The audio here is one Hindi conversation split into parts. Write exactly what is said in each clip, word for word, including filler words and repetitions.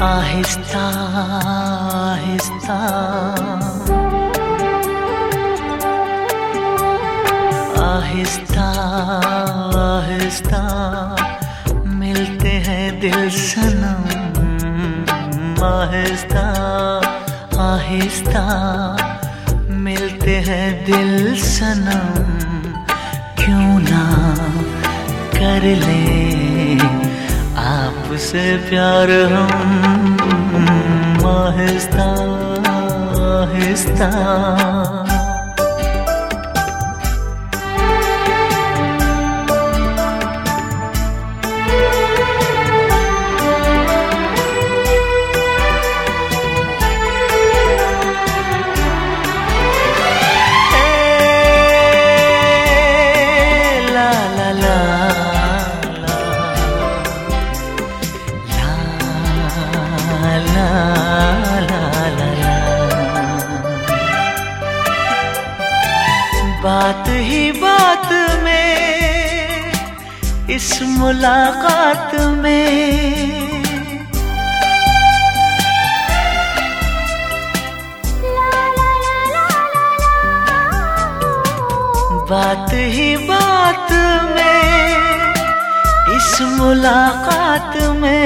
आहिस्ता आहिस्ता आहिस्ता आहिस्ता मिलते हैं दिल सनम। आहिस्ता आहिस्ता मिलते हैं दिल सनम। क्यों ना कर ले आपसे प्यार हम। आहिस्ता आहिस्ता बात ही बात में इस मुलाकात में बात ही बात में इस मुलाकात में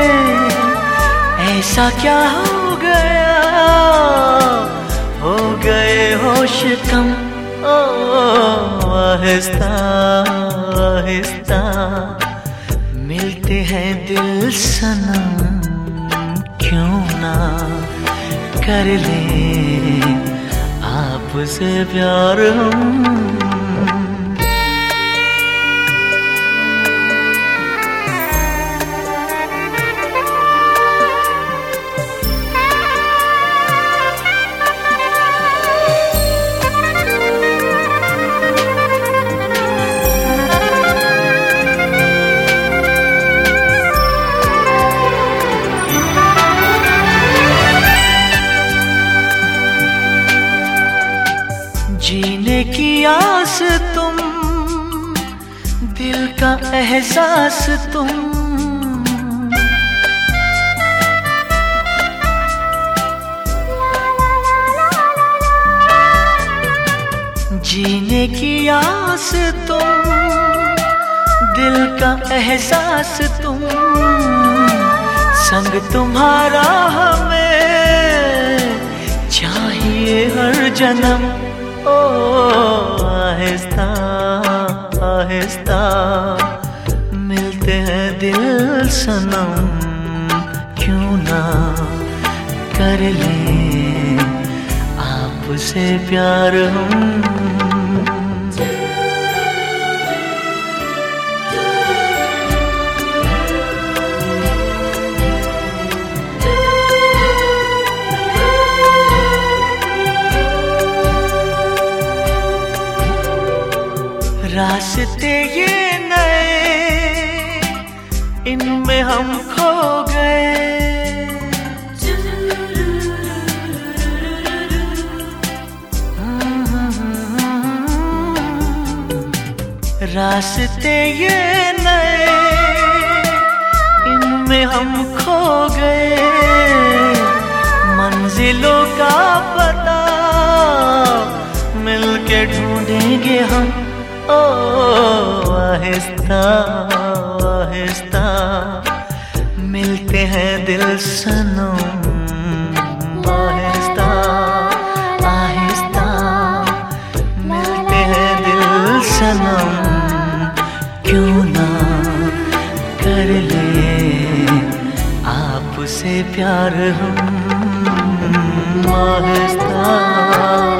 ऐसा क्या हो गया, हो गए होश कम। आहिस्ता आहिस्ता मिलते हैं दिल सनम। क्यों ना कर ले आपसे प्यार हम। जीने की आस तुम, दिल का एहसास तुम। जीने की आस तुम, दिल का एहसास तुम। संग तुम्हारा हमें चाहिए हर जन्म। ओ आहिस्ता आहिस्ता मिलते हैं दिल सनम। क्यों ना कर ले आपसे प्यार हम। रास्ते ये नए, इनमें हम खो गए। रास्ते ये नए, इनमें हम खो गए। मंजिलों का पता मिलके ढूंढेंगे हम। ओ आहिस्ता आहिस्ता मिलते हैं दिल सनम। आहिस्ता आहिस्ता मिलते हैं दिल सनम। क्यों ना कर ले आपसे प्यार हम। आहिस्ता